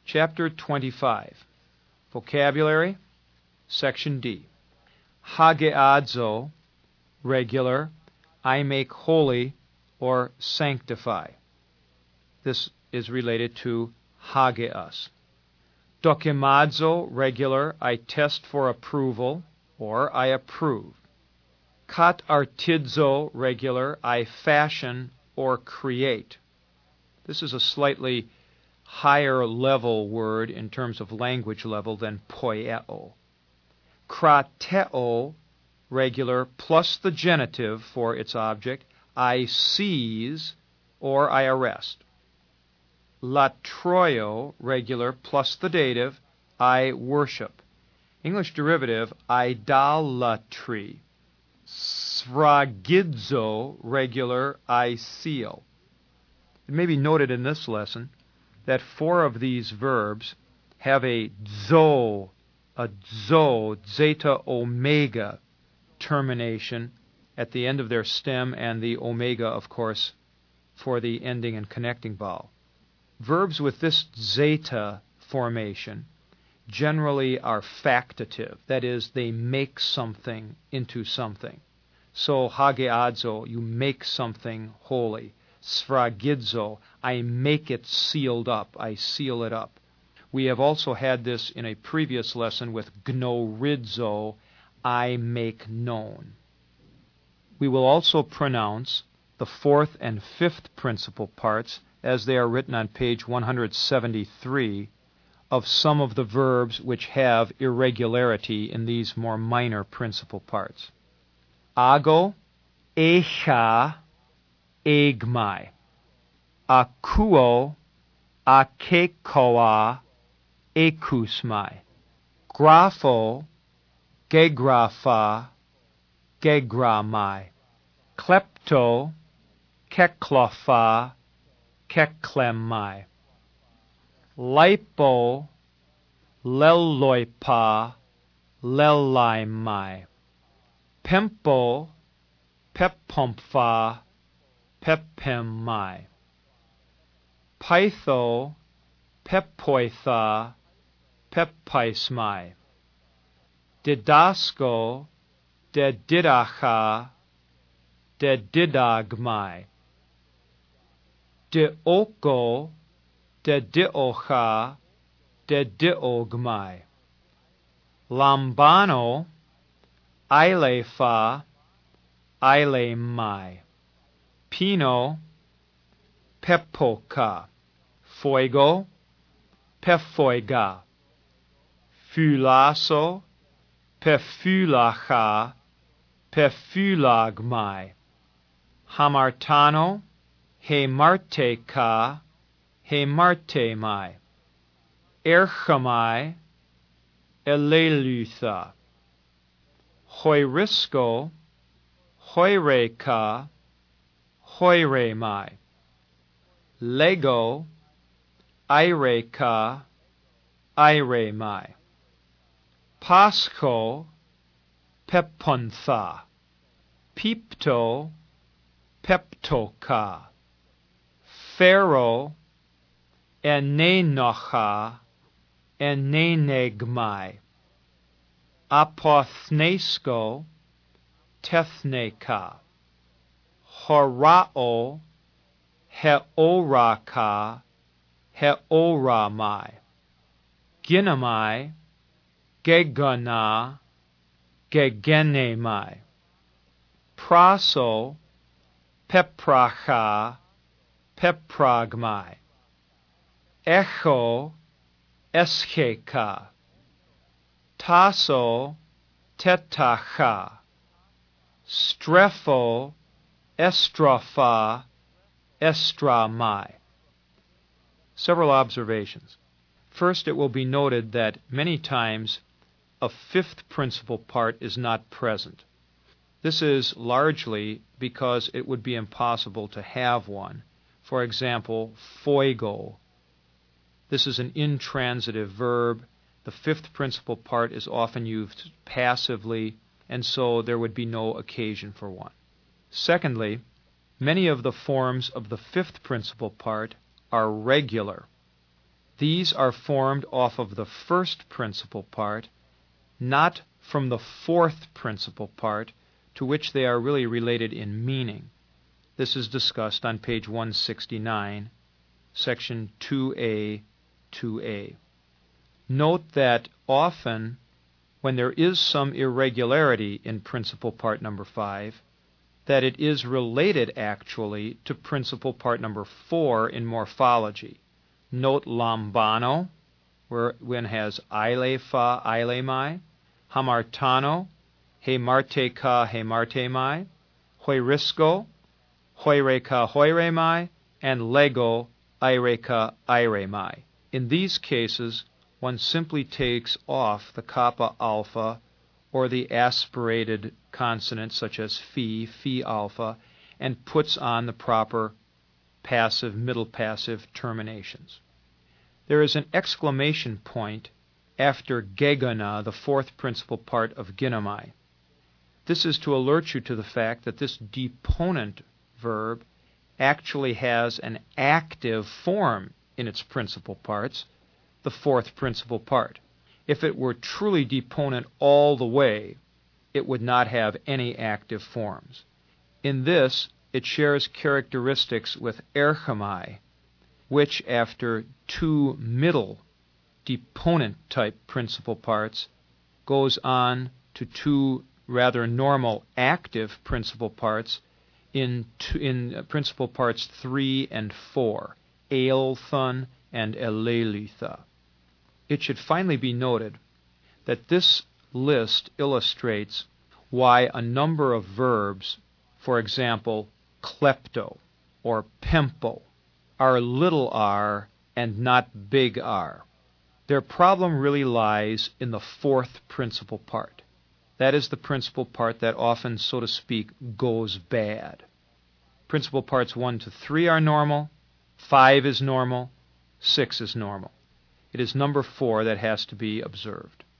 Chapter 25. Vocabulary, Section D. Hageadzo, regular, I make holy or sanctify. This is related to hageas. Dokimadzo, regular, I test for approval or I approve. Kat artidzo, regular, I fashion or create. This is a slightly higher level word in terms of language level than poieo. Krateo, regular, plus the genitive for its object, I seize or I arrest. Latroio, regular, plus the dative, I worship. English derivative, idolatry. Sphragidzo, regular, I seal. It may be noted in this lesson that 4 of these verbs have a zeta omega termination at the end of their stem, and the omega, of course, for the ending and connecting vowel. Verbs with this zeta formation generally are factative, that is, they make something into something. So, hageadzo, you make something holy. Sphragidzo, I make it sealed up, I seal it up. We have also had this in a previous lesson with gnoridzo, I make known. We will also pronounce the 4th and 5th principal parts as they are written on page 173 of some of the verbs which have irregularity in these more minor principal parts. Ago, echa, egmai. Akuo, akekoa, ekusmai. Grapho, gegrapha, gegramai. Klepto, keklopha, keklemai. Lipo, leloipa, lelaimai. Pempo, peppompha, peppemmai. Pytho, peppoitha, peppaismai. Didasko, dedidacha, dedidagmai. Dioko, dediocha, dediogmai. Lambano, ailefa, ailemai. Pino, peppoka. Fuego, peffoiga. Fulaso, pefulacha, pefulagmai. Hamartano, hemarteka, hemartemai. Erchamai, elelutha. Hoirisco, hoireka, hoiremai. Lego, ireka, iremai. Pasco, peppontha. Pipto, peptoka. Pharaoh, enenocha, enenegmai. Apothnesco, tethneka. Horao, heoraka, heoramai. Ginamai, gegana, gegenemai. Praso, pepracha, pepragmai. Echo, escheka. Tasso, tetacha. Strepho, estropha, estramai. Several observations. First, it will be noted that many times a 5th principal part is not present. This is largely because it would be impossible to have one. For example, foigo. This is an intransitive verb. The 5th principal part is often used passively, and so there would be no occasion for one. Secondly, many of the forms of the 5th principal part are regular. These are formed off of the first principal part, not from the fourth principal part, to which they are really related in meaning. This is discussed on page 169, section 2a, 2a. Note that often, when there is some irregularity in principal part number 5, that it is related actually to principal part number 4 in morphology. Note lambano, where one has aile fa aile mai, hamartano, he marte ka he marte mai, hoirisco, hoire ka hoire mai, and lego aire ka aire mai. In these cases, one simply takes off the kappa alpha or the aspirated consonants such as phi alpha, and puts on the proper passive, middle passive terminations. There is an exclamation point after gegana, the fourth principal part of ginamai. This is to alert you to the fact that this deponent verb actually has an active form in its principal parts, the fourth principal part. If it were truly deponent all the way, it would not have any active forms. In this, it shares characteristics with erchomai, which after two middle deponent-type principal parts goes on to two rather normal active principal parts in principal parts 3 and 4, eilthon and elelitha. It should finally be noted that this list illustrates why a number of verbs, for example, klepto or pempo, are little r and not big R. Their problem really lies in the fourth principal part. That is the principal part that often, so to speak, goes bad. Principal parts 1 to 3 are normal, 5 is normal, 6 is normal. It is number 4 that has to be observed.